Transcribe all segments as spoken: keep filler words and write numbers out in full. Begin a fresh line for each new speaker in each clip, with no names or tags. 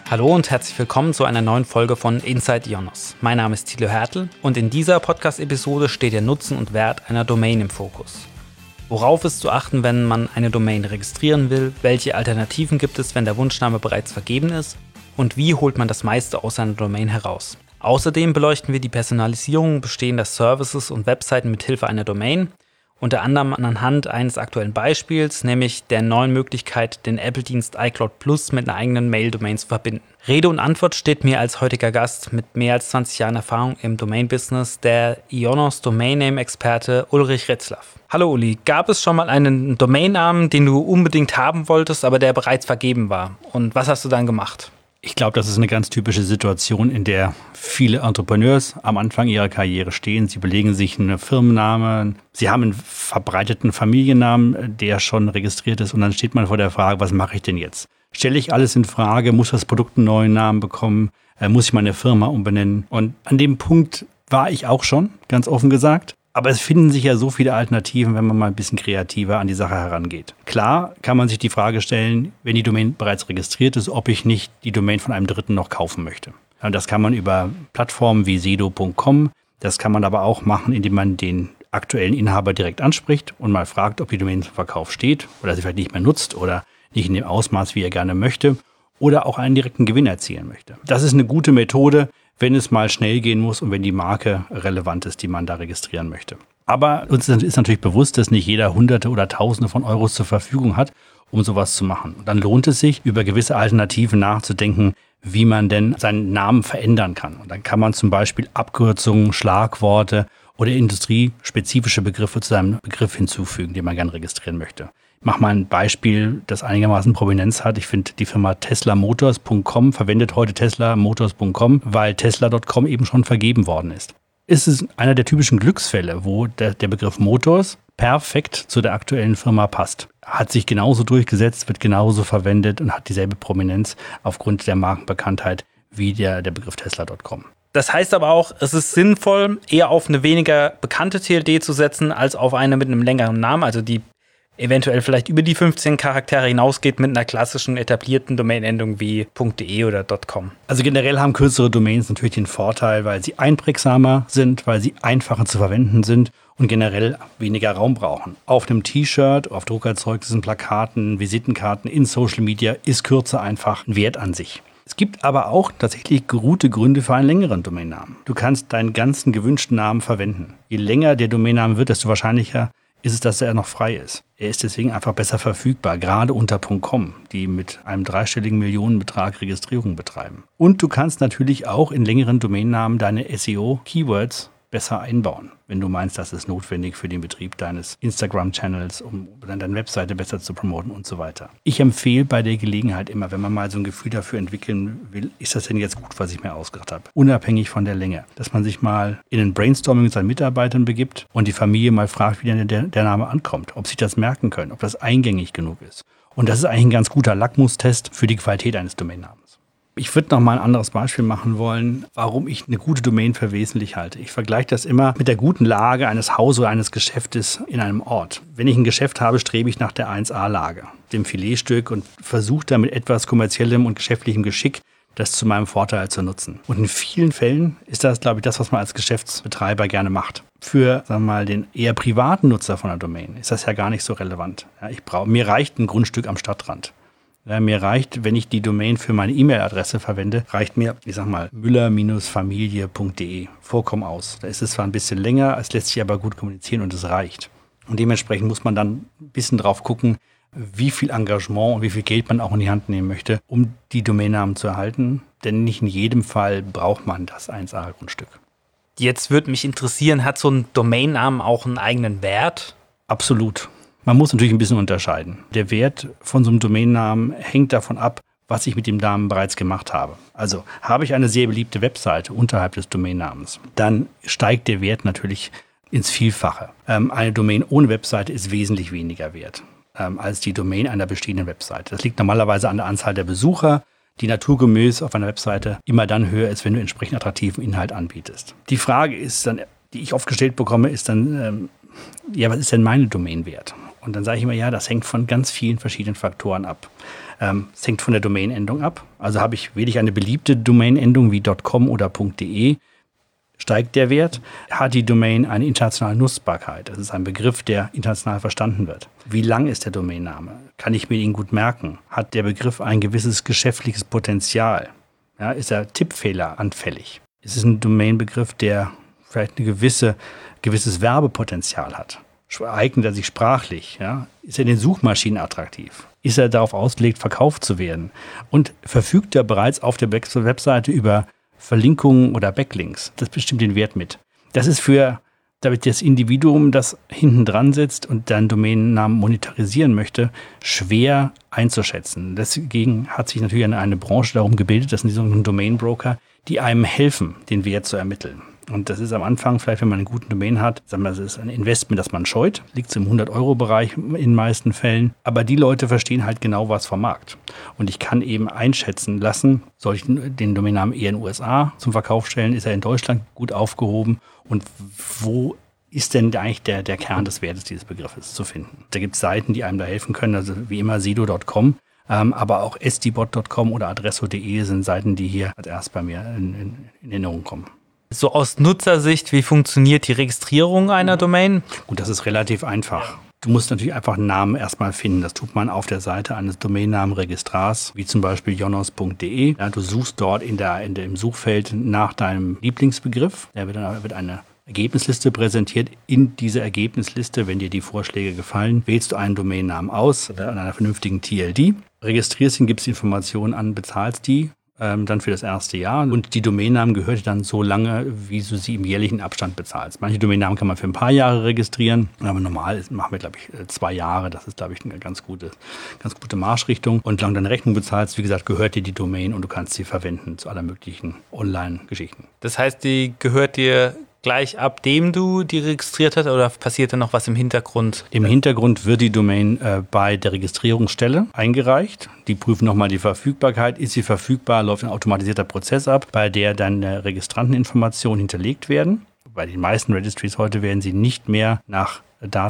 Hallo und herzlich willkommen zu einer neuen Folge von Inside Ionos. Mein Name ist Thilo Hertel und in dieser Podcast-Episode steht der Nutzen und Wert einer Domain im Fokus. Worauf ist zu achten, wenn man eine Domain registrieren will? Welche Alternativen gibt es, wenn der Wunschname bereits vergeben ist? Und wie holt man das meiste aus einer Domain heraus? Außerdem beleuchten wir die Personalisierung bestehender Services und Webseiten mit Hilfe einer Domain, unter anderem anhand eines aktuellen Beispiels, nämlich der neuen Möglichkeit, den Apple-Dienst iCloud Plus mit einer eigenen Mail-Domain zu verbinden. Rede und Antwort steht mir als heutiger Gast mit mehr als zwanzig Jahren Erfahrung im Domain-Business, der Ionos Domain-Name-Experte Ulrich Retzlaff. Hallo Uli, gab es schon mal einen Domainnamen, den du unbedingt haben wolltest, aber der bereits vergeben war? Und was hast du dann gemacht?
Ich glaube, das ist eine ganz typische Situation, in der viele Entrepreneurs am Anfang ihrer Karriere stehen. Sie belegen sich einen Firmennamen, sie haben einen verbreiteten Familiennamen, der schon registriert ist, und dann steht man vor der Frage, was mache ich denn jetzt? Stelle ich alles in Frage? Muss das Produkt einen neuen Namen bekommen? Äh, muss ich meine Firma umbenennen? Und an dem Punkt war ich auch schon, ganz offen gesagt. Aber es finden sich ja so viele Alternativen, wenn man mal ein bisschen kreativer an die Sache herangeht. Klar kann man sich die Frage stellen, wenn die Domain bereits registriert ist, ob ich nicht die Domain von einem Dritten noch kaufen möchte. Und das kann man über Plattformen wie sedo punkt com. Das kann man aber auch machen, indem man den aktuellen Inhaber direkt anspricht und mal fragt, ob die Domain zum Verkauf steht oder sie vielleicht nicht mehr nutzt oder nicht in dem Ausmaß, wie er gerne möchte, oder auch einen direkten Gewinn erzielen möchte. Das ist eine gute Methode, wenn es mal schnell gehen muss und wenn die Marke relevant ist, die man da registrieren möchte. Aber uns ist natürlich bewusst, dass nicht jeder Hunderte oder Tausende von Euros zur Verfügung hat, um sowas zu machen. Und dann lohnt es sich, über gewisse Alternativen nachzudenken, wie man denn seinen Namen verändern kann. Und dann kann man zum Beispiel Abkürzungen, Schlagworte oder industriespezifische Begriffe zu seinem Begriff hinzufügen, den man gerne registrieren möchte. Ich mache mal ein Beispiel, das einigermaßen Prominenz hat. Ich finde, die Firma tesla motors punkt com verwendet heute tesla motors punkt com, weil tesla punkt com eben schon vergeben worden ist. Es ist einer der typischen Glücksfälle, wo der, der Begriff Motors perfekt zu der aktuellen Firma passt. Hat sich genauso durchgesetzt, wird genauso verwendet und hat dieselbe Prominenz aufgrund der Markenbekanntheit wie der, der Begriff tesla punkt com.
Das heißt aber auch, es ist sinnvoll, eher auf eine weniger bekannte T L D zu setzen, als auf eine mit einem längeren Namen, also die eventuell vielleicht über die fünfzehn Charaktere hinausgeht mit einer klassischen etablierten Domainendung wie .de oder .com.
Also generell haben kürzere Domains natürlich den Vorteil, weil sie einprägsamer sind, weil sie einfacher zu verwenden sind und generell weniger Raum brauchen. Auf einem T-Shirt, auf Druckerzeugnissen, Plakaten, Visitenkarten, in Social Media ist Kürze einfach ein Wert an sich. Es gibt aber auch tatsächlich gute Gründe für einen längeren Domainnamen. Du kannst deinen ganzen gewünschten Namen verwenden. Je länger der Domainname wird, desto wahrscheinlicher ist es, dass er noch frei ist. Er ist deswegen einfach besser verfügbar, gerade unter .com, die mit einem dreistelligen Millionenbetrag Registrierung betreiben. Und du kannst natürlich auch in längeren Domainnamen deine S E O-Keywords besser einbauen, wenn du meinst, das ist notwendig für den Betrieb deines Instagram-Channels, um dann deine Webseite besser zu promoten und so weiter. Ich empfehle bei der Gelegenheit immer, wenn man mal so ein Gefühl dafür entwickeln will, ist das denn jetzt gut, was ich mir ausgedacht habe, unabhängig von der Länge, dass man sich mal in ein Brainstorming mit seinen Mitarbeitern begibt und die Familie mal fragt, wie denn der, der Name ankommt, ob sie das merken können, ob das eingängig genug ist. Und das ist eigentlich ein ganz guter Lackmustest für die Qualität eines Domainnamens. Ich würde noch mal ein anderes Beispiel machen wollen, warum ich eine gute Domain für wesentlich halte. Ich vergleiche das immer mit der guten Lage eines Hauses oder eines Geschäftes in einem Ort. Wenn ich ein Geschäft habe, strebe ich nach der eins A-Lage, dem Filetstück, und versuche da mit etwas kommerziellem und geschäftlichem Geschick das zu meinem Vorteil zu nutzen. Und in vielen Fällen ist das, glaube ich, das, was man als Geschäftsbetreiber gerne macht. Für, sagen wir mal, den eher privaten Nutzer von einer Domain ist das ja gar nicht so relevant. Ja, ich brauche, mir reicht ein Grundstück am Stadtrand. Ja, mir reicht, wenn ich die Domain für meine E-Mail-Adresse verwende, reicht mir, ich sag mal, müller Familie punkt de vollkommen aus. Da ist es zwar ein bisschen länger, es lässt sich aber gut kommunizieren und es reicht. Und dementsprechend muss man dann ein bisschen drauf gucken, wie viel Engagement und wie viel Geld man auch in die Hand nehmen möchte, um die Domainnamen zu erhalten. Denn nicht in jedem Fall braucht man das eins A-Grundstück.
Jetzt würde mich interessieren, hat so ein Domainnamen auch einen eigenen Wert?
Absolut. Man muss natürlich ein bisschen unterscheiden. Der Wert von so einem Domainnamen hängt davon ab, was ich mit dem Namen bereits gemacht habe. Also habe ich eine sehr beliebte Webseite unterhalb des Domainnamens, dann steigt der Wert natürlich ins Vielfache. Ähm, eine Domain ohne Webseite ist wesentlich weniger wert ähm, als die Domain einer bestehenden Webseite. Das liegt normalerweise an der Anzahl der Besucher, die naturgemäß auf einer Webseite immer dann höher ist, wenn du entsprechend attraktiven Inhalt anbietest. Die Frage ist dann, die ich oft gestellt bekomme, ist dann, ähm, ja, was ist denn meine Domain wert? Und dann sage ich immer, ja, das hängt von ganz vielen verschiedenen Faktoren ab. Ähm, es hängt von der Domain-Endung ab. Also habe ich, wähle ich eine beliebte Domain-Endung wie .com oder .de, steigt der Wert. Hat die Domain eine internationale Nutzbarkeit? Das ist ein Begriff, der international verstanden wird. Wie lang ist der Domainname? Kann ich mir ihn gut merken? Hat der Begriff ein gewisses geschäftliches Potenzial? Ja, ist er Tippfehler anfällig? Ist es ein Domainbegriff, der vielleicht ein gewisse, gewisses Werbepotenzial hat? Eignet er sich sprachlich? Ja? Ist er in den Suchmaschinen attraktiv? Ist er darauf ausgelegt, verkauft zu werden? Und verfügt er bereits auf der Webseite über Verlinkungen oder Backlinks? Das bestimmt den Wert mit. Das ist für damit das Individuum, das hinten dran sitzt und deinen Domainnamen monetarisieren möchte, schwer einzuschätzen. Deswegen hat sich natürlich eine, eine Branche darum gebildet, das sind die sogenannten Domain-Broker, die einem helfen, den Wert zu ermitteln. Und das ist am Anfang, vielleicht wenn man einen guten Domain hat, sagen wir, das ist ein Investment, das man scheut, liegt im hundert-Euro-Bereich in den meisten Fällen. Aber die Leute verstehen halt genau was vom Markt. Und ich kann eben einschätzen lassen, soll ich den Domainnamen eher in den U S A zum Verkauf stellen, ist er in Deutschland gut aufgehoben und wo ist denn eigentlich der, der Kern des Wertes dieses Begriffes zu finden? Da gibt es Seiten, die einem da helfen können, also wie immer Sido Punkt com. Ähm, aber auch S D bot Punkt com oder Adresso Punkt de sind Seiten, die hier als erst bei mir in, in, in Erinnerung kommen.
So aus Nutzersicht, wie funktioniert die Registrierung einer Domain?
Gut, das ist relativ einfach. Du musst natürlich einfach einen Namen erstmal finden. Das tut man auf der Seite eines Domainnamenregistrars, wie zum Beispiel jonos Punkt de. Ja, du suchst dort in der, in der, im Suchfeld nach deinem Lieblingsbegriff. Da wird, dann, wird eine Ergebnisliste präsentiert. In dieser Ergebnisliste, wenn dir die Vorschläge gefallen, wählst du einen Domainnamen aus an einer vernünftigen T L D, registrierst ihn, gibst Informationen an, bezahlst die, ähm, dann für das erste Jahr. Und die Domainnamen gehört dann so lange, wie du sie im jährlichen Abstand bezahlst. Manche Domainnamen kann man für ein paar Jahre registrieren, aber normal machen wir, glaube ich, zwei Jahre. Das ist, glaube ich, eine ganz gute, ganz gute Marschrichtung. Und solange du deine Rechnung bezahlst, wie gesagt, gehört dir die Domain und du kannst sie verwenden zu aller möglichen Online-Geschichten.
Das heißt, die gehört dir gleich ab dem du die registriert hast oder passiert da noch was im Hintergrund?
Im Hintergrund wird die Domain äh, bei der Registrierungsstelle eingereicht. Die prüfen nochmal die Verfügbarkeit. Ist sie verfügbar, läuft ein automatisierter Prozess ab, bei der dann äh, Registranteninformationen hinterlegt werden. Bei den meisten Registries heute werden sie nicht mehr nach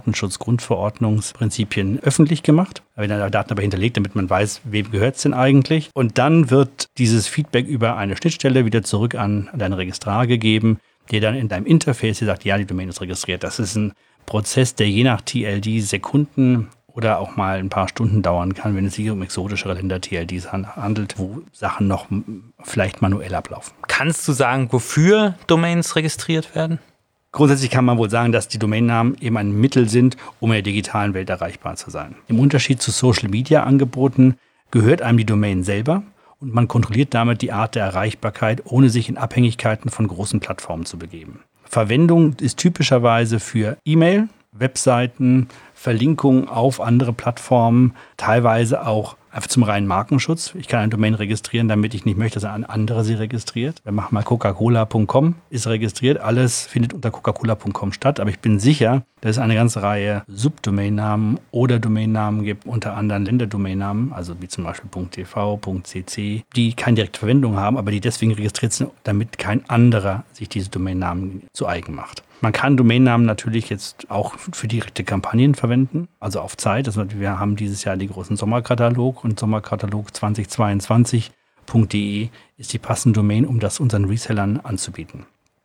Datenschutzgrundverordnungsprinzipien öffentlich gemacht. Da werden Daten aber hinterlegt, damit man weiß, wem gehört es denn eigentlich. Und dann wird dieses Feedback über eine Schnittstelle wieder zurück an deinen Registrar gegeben, der dann in deinem Interface sagt, ja, die Domain ist registriert. Das ist ein Prozess, der je nach T L D Sekunden oder auch mal ein paar Stunden dauern kann, wenn es sich um exotischere Länder-T L Ds handelt, wo Sachen noch vielleicht manuell ablaufen.
Kannst du sagen, wofür Domains registriert werden?
Grundsätzlich kann man wohl sagen, dass die Domainnamen eben ein Mittel sind, um in der digitalen Welt erreichbar zu sein. Im Unterschied zu Social-Media-Angeboten gehört einem die Domain selber. Und man kontrolliert damit die Art der Erreichbarkeit, ohne sich in Abhängigkeiten von großen Plattformen zu begeben. Verwendung ist typischerweise für E-Mail, Webseiten, Verlinkungen auf andere Plattformen, teilweise auch einfach zum reinen Markenschutz. Ich kann eine Domain registrieren, damit ich nicht möchte, dass ein anderer sie registriert. Wir machen mal Coca-Cola Punkt com, ist registriert. Alles findet unter Coca-Cola Punkt com statt. Aber ich bin sicher, dass es eine ganze Reihe Subdomainnamen oder Domainnamen gibt, unter anderem Länderdomainnamen, also wie zum Beispiel .tv, .cc, die keine direkte Verwendung haben, aber die deswegen registriert sind, damit kein anderer sich diese Domainnamen zu eigen macht. Man kann Domainnamen natürlich jetzt auch für direkte Kampagnen verwenden, also auf Zeit. Also wir haben dieses Jahr den großen Sommerkatalog und Sommerkatalog zwanzig zweiundzwanzig Punkt de ist die passende Domain, um das unseren Resellern anzubieten.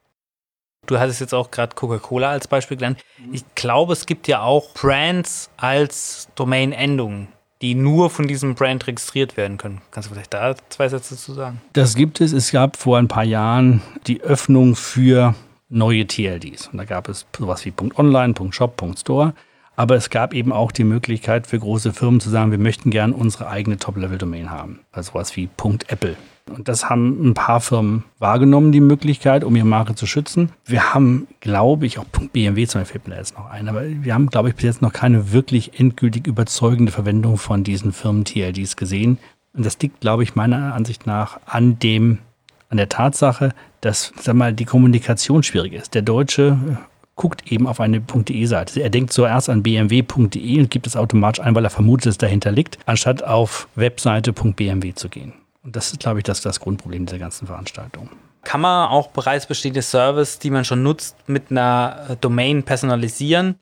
Du hattest jetzt auch gerade Coca-Cola als Beispiel genannt. Ich glaube, es gibt ja auch Brands als Domain-Endungen, die nur von diesem Brand registriert werden können. Kannst du vielleicht da zwei Sätze zu sagen?
Das gibt es. Es gab vor ein paar Jahren die Öffnung für neue T L Ds. Und da gab es sowas wie .online, .shop, .store. Aber es gab eben auch die Möglichkeit für große Firmen zu sagen, wir möchten gerne unsere eigene Top-Level-Domain haben. Also sowas wie .apple. Und das haben ein paar Firmen wahrgenommen, die Möglichkeit, um ihre Marke zu schützen. Wir haben, glaube ich, auch .b m w zum Beispiel fällt mir da jetzt noch ein, aber wir haben, glaube ich, bis jetzt noch keine wirklich endgültig überzeugende Verwendung von diesen Firmen-T L Ds gesehen. Und das liegt, glaube ich, meiner Ansicht nach an dem an der Tatsache, dass, sag mal, die Kommunikation schwierig ist. Der Deutsche guckt eben auf eine .de-Seite. Er denkt zuerst an b m w Punkt de und gibt es automatisch ein, weil er vermutet, dass es dahinter liegt, anstatt auf Webseite Punkt b m w zu gehen. Und das ist, glaube ich, das, das Grundproblem dieser ganzen Veranstaltung.
Kann man auch bereits bestehende Service, die man schon nutzt, mit einer Domain personalisieren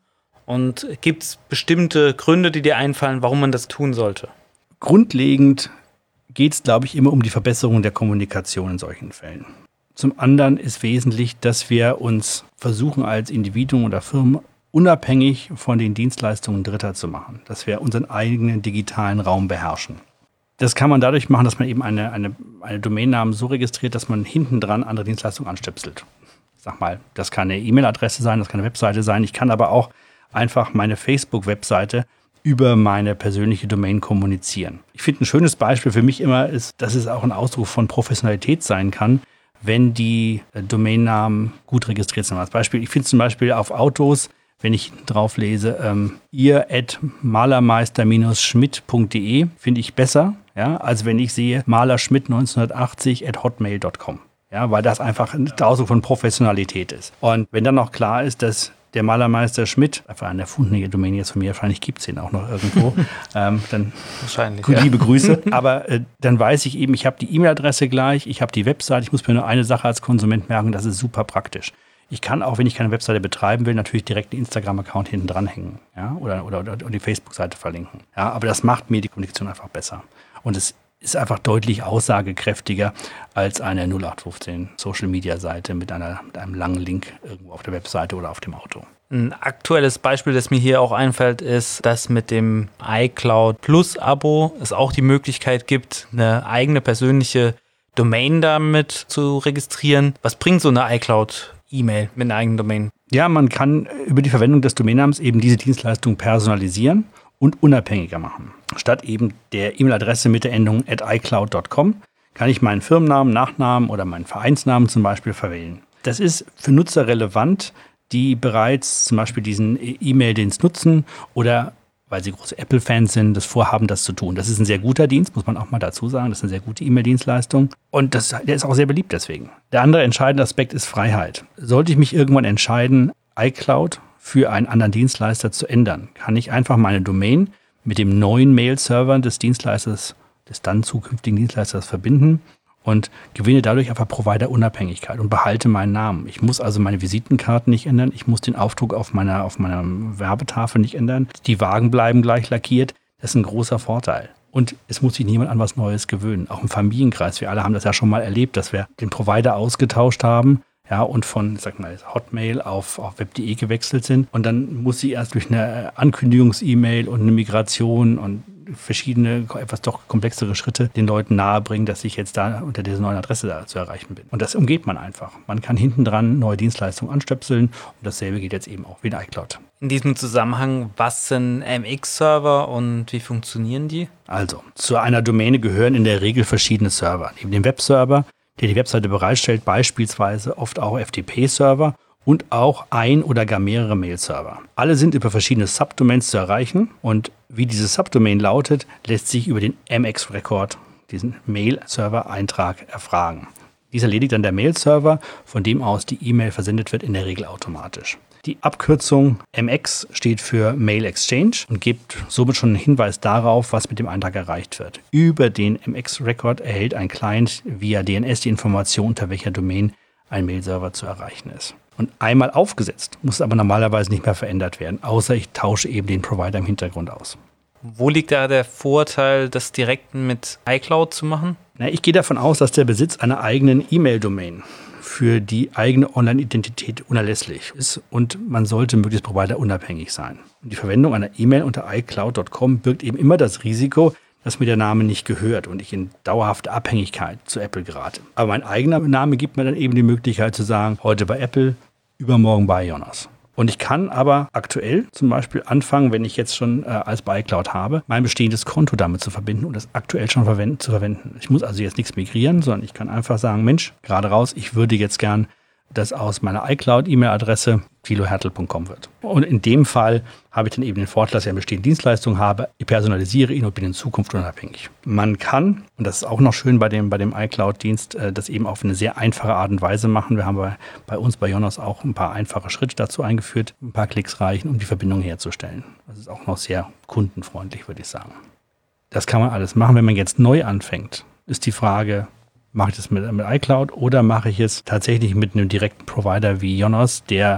Und gibt es bestimmte Gründe, die dir einfallen, warum man das tun sollte?
Grundlegend geht es, glaube ich, immer um die Verbesserung der Kommunikation in solchen Fällen. Zum anderen ist wesentlich, dass wir uns versuchen, als Individuum oder Firmen unabhängig von den Dienstleistungen Dritter zu machen, dass wir unseren eigenen digitalen Raum beherrschen. Das kann man dadurch machen, dass man eben eine, eine, eine Domainnamen so registriert, dass man hinten dran andere Dienstleistungen anstöpselt. Ich sag mal, das kann eine E-Mail-Adresse sein, das kann eine Webseite sein. Ich kann aber auch einfach meine Facebook-Webseite über meine persönliche Domain kommunizieren. Ich finde, ein schönes Beispiel für mich immer ist, dass es auch ein Ausdruck von Professionalität sein kann, wenn die Domainnamen gut registriert sind. Als Beispiel, ich finde zum Beispiel auf Autos, wenn ich drauf lese, ähm, ihr at malermeister schmidt punkt de, finde ich besser, ja, als wenn ich sehe malerschmidt neunzehnhundertachtzig at hotmail punkt com. Ja, weil das einfach ein Ausdruck von Professionalität ist. Und wenn dann noch klar ist, dass der Malermeister Schmidt, einfach eine erfundene Domain jetzt von mir, wahrscheinlich gibt es den auch noch irgendwo, ähm, dann
wahrscheinlich,
liebe
ja.
Grüße. Aber äh, dann weiß ich eben, ich habe die E-Mail-Adresse gleich, ich habe die Website, ich muss mir nur eine Sache als Konsument merken, das ist super praktisch. Ich kann auch, wenn ich keine Webseite betreiben will, natürlich direkt einen Instagram-Account hinten dranhängen, ja, oder, oder, oder die Facebook-Seite verlinken. Ja, aber das macht mir die Kommunikation einfach besser. Und es ist einfach deutlich aussagekräftiger als eine null acht fünfzehn Social-Media-Seite mit, einer, mit einem langen Link irgendwo auf der Webseite oder auf dem Auto.
Ein aktuelles Beispiel, das mir hier auch einfällt, ist, dass mit dem iCloud Plus Abo es auch die Möglichkeit gibt, eine eigene persönliche Domain damit zu registrieren. Was bringt so eine iCloud-E-Mail mit einer eigenen Domain?
Ja, man kann über die Verwendung des Domainnamens eben diese Dienstleistung personalisieren und unabhängiger machen. Statt eben der E-Mail-Adresse mit der Endung at i cloud punkt com kann ich meinen Firmennamen, Nachnamen oder meinen Vereinsnamen zum Beispiel verwählen. Das ist für Nutzer relevant, die bereits zum Beispiel diesen E-Mail-Dienst nutzen oder weil sie große Apple-Fans sind, das vorhaben, das zu tun. Das ist ein sehr guter Dienst, muss man auch mal dazu sagen. Das ist eine sehr gute E-Mail-Dienstleistung. Und das, der ist auch sehr beliebt deswegen. Der andere entscheidende Aspekt ist Freiheit. Sollte ich mich irgendwann entscheiden, iCloud für einen anderen Dienstleister zu ändern, kann ich einfach meine Domain mit dem neuen Mail-Server des Dienstleisters, des dann zukünftigen Dienstleisters verbinden und gewinne dadurch einfach Provider-Unabhängigkeit und behalte meinen Namen. Ich muss also meine Visitenkarten nicht ändern, ich muss den Aufdruck auf meiner, auf meiner Werbetafel nicht ändern, die Wagen bleiben gleich lackiert. Das ist ein großer Vorteil. Und es muss sich niemand an was Neues gewöhnen. Auch im Familienkreis, wir alle haben das ja schon mal erlebt, dass wir den Provider ausgetauscht haben, ja, und von, sag mal, Hotmail auf, auf web punkt de gewechselt sind. Und dann muss sie erst durch eine Ankündigungs-E-Mail und eine Migration und verschiedene, etwas doch komplexere Schritte den Leuten nahebringen, dass ich jetzt da unter dieser neuen Adresse da zu erreichen bin. Und das umgeht man einfach. Man kann hinten dran neue Dienstleistungen anstöpseln und dasselbe geht jetzt eben auch wie in iCloud.
In diesem Zusammenhang, was sind M X-Server und wie funktionieren die?
Also, zu einer Domäne gehören in der Regel verschiedene Server. Neben dem Webserver, der die Webseite bereitstellt, beispielsweise oft auch F T P-Server und auch ein oder gar mehrere Mail-Server. Alle sind über verschiedene Subdomains zu erreichen und wie diese Subdomain lautet, lässt sich über den M X-Record, diesen Mail-Server-Eintrag, erfragen. Dies erledigt dann der Mail-Server, von dem aus die E-Mail versendet wird, in der Regel automatisch. Die Abkürzung M X steht für Mail Exchange und gibt somit schon einen Hinweis darauf, was mit dem Eintrag erreicht wird. Über den M X-Record erhält ein Client via D N S die Information, unter welcher Domain ein Mail-Server zu erreichen ist. Und einmal aufgesetzt, muss es aber normalerweise nicht mehr verändert werden, außer ich tausche eben den Provider im Hintergrund aus.
Wo liegt da der Vorteil, das direkt mit iCloud zu machen?
Na, ich gehe davon aus, dass der Besitz einer eigenen E-Mail-Domain für die eigene Online-Identität unerlässlich ist und man sollte möglichst providerunabhängig sein. Und die Verwendung einer E-Mail unter i cloud punkt com birgt eben immer das Risiko, dass mir der Name nicht gehört und ich in dauerhafte Abhängigkeit zu Apple gerate. Aber mein eigener Name gibt mir dann eben die Möglichkeit zu sagen, heute bei Apple, übermorgen bei Jonas. Und ich kann aber aktuell zum Beispiel anfangen, wenn ich jetzt schon äh, als bei iCloud habe, mein bestehendes Konto damit zu verbinden und das aktuell schon verwenden, zu verwenden. Ich muss also jetzt nichts migrieren, sondern ich kann einfach sagen, Mensch, gerade raus, ich würde jetzt gern, dass aus meiner iCloud-E-Mail-Adresse thilo hertel punkt com wird. Und in dem Fall habe ich dann eben den Vorteil, dass ich eine bestehende Dienstleistung habe. Ich personalisiere ihn und bin in Zukunft unabhängig. Man kann, und das ist auch noch schön bei dem, bei dem iCloud-Dienst, das eben auf eine sehr einfache Art und Weise machen. Wir haben bei, bei uns bei Jonas auch ein paar einfache Schritte dazu eingeführt. Ein paar Klicks reichen, um die Verbindung herzustellen. Das ist auch noch sehr kundenfreundlich, würde ich sagen. Das kann man alles machen. Wenn man jetzt neu anfängt, ist die Frage, mache ich das mit, mit iCloud oder mache ich es tatsächlich mit einem direkten Provider wie Jonas, der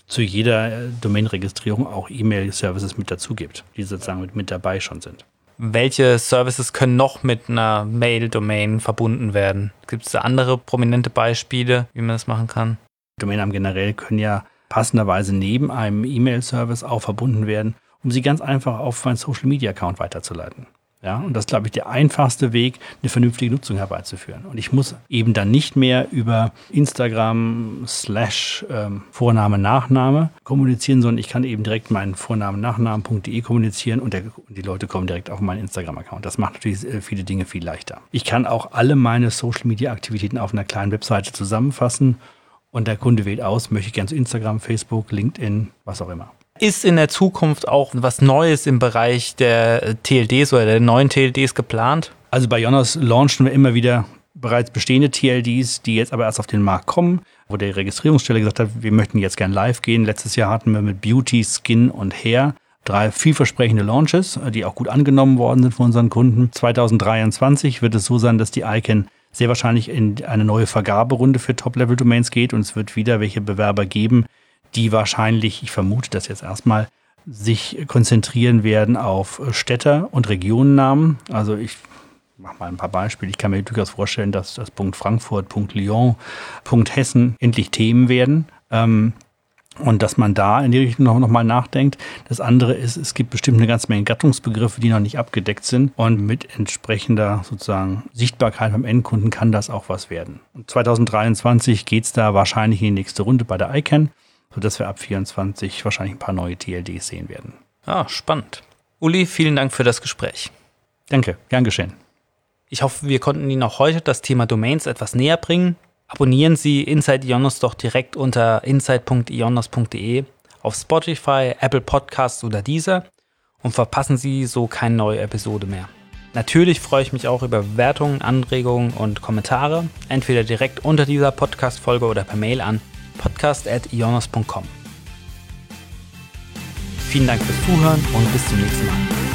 zu jeder Domain-Registrierung auch E-Mail-Services mit dazu gibt, die sozusagen mit, mit dabei schon sind.
Welche Services können noch mit einer Mail-Domain verbunden werden? Gibt es da andere prominente Beispiele, wie man das machen kann?
Domainnamen generell können ja passenderweise neben einem E-Mail-Service auch verbunden werden, um sie ganz einfach auf meinen Social-Media-Account weiterzuleiten. Ja, und das ist, glaube ich, der einfachste Weg, eine vernünftige Nutzung herbeizuführen. Und ich muss eben dann nicht mehr über Instagram slash ähm, Vorname, Nachname kommunizieren, sondern ich kann eben direkt meinen Vornamen, Nachnamen.de kommunizieren und, der, und die Leute kommen direkt auf meinen Instagram-Account. Das macht natürlich äh, viele Dinge viel leichter. Ich kann auch alle meine Social-Media-Aktivitäten auf einer kleinen Webseite zusammenfassen und der Kunde wählt aus, möchte ich gerne zu Instagram, Facebook, LinkedIn, was auch immer.
Ist in der Zukunft auch was Neues im Bereich der T L Ds oder der neuen T L Ds geplant?
Also bei Ionos launchen wir immer wieder bereits bestehende T L Ds, die jetzt aber erst auf den Markt kommen, wo die Registrierungsstelle gesagt hat, wir möchten jetzt gern live gehen. Letztes Jahr hatten wir mit Beauty, Skin und Hair drei vielversprechende Launches, die auch gut angenommen worden sind von unseren Kunden. zwanzig dreiundzwanzig wird es so sein, dass die I C A N sehr wahrscheinlich in eine neue Vergaberunde für Top-Level-Domains geht und es wird wieder welche Bewerber geben, die wahrscheinlich, ich vermute das jetzt erstmal, sich konzentrieren werden auf Städte- und Regionennamen. Also ich mache mal ein paar Beispiele. Ich kann mir durchaus vorstellen, dass das Punkt Frankfurt, Punkt Lyon, Punkt Hessen endlich Themen werden. Ähm, und dass man da in die Richtung noch, noch mal nachdenkt. Das andere ist, es gibt bestimmt eine ganze Menge Gattungsbegriffe, die noch nicht abgedeckt sind. Und mit entsprechender sozusagen Sichtbarkeit beim Endkunden kann das auch was werden. Und zwanzig dreiundzwanzig geht es da wahrscheinlich in die nächste Runde bei der I C A N, sodass wir ab vierundzwanzig wahrscheinlich ein paar neue T L Ds sehen werden.
Ah, spannend. Uli, vielen Dank für das Gespräch.
Danke, gern geschehen.
Ich hoffe, wir konnten Ihnen auch heute das Thema Domains etwas näher bringen. Abonnieren Sie Inside Ionos doch direkt unter inside punkt ionos punkt de auf Spotify, Apple Podcasts oder Deezer und verpassen Sie so keine neue Episode mehr. Natürlich freue ich mich auch über Bewertungen, Anregungen und Kommentare, entweder direkt unter dieser Podcast-Folge oder per Mail an podcast at ionos punkt com. Vielen Dank fürs Zuhören und bis zum nächsten Mal.